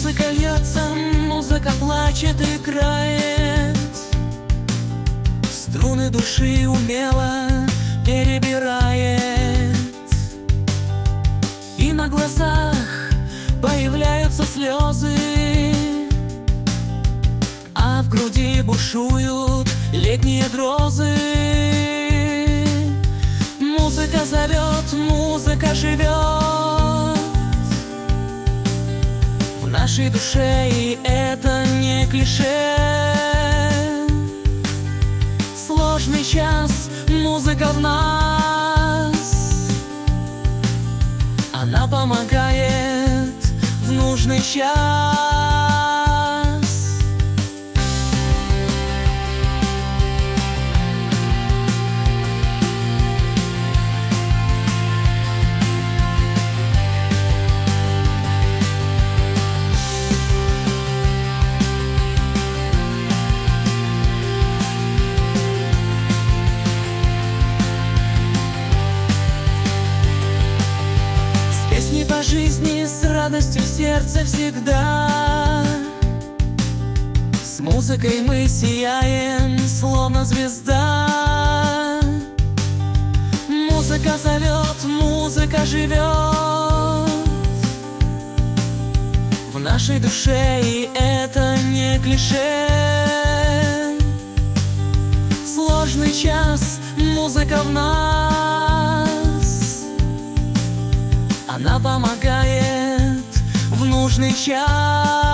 Музыка льется, музыка плачет, играет. Струны души умело перебирает. И на глазах появляются слезы, а в груди бушуют летние грозы. Музыка зовет, музыка живет в нашей душе, и это не клише. Сложный час, музыка в нас, она помогает в нужный час. По жизни с радостью в сердце всегда. С музыкой мы сияем, словно звезда. Музыка зовет, музыка живет в нашей душе, и это не клише. Сложный час, музыка в нас, она помогает в нужный час.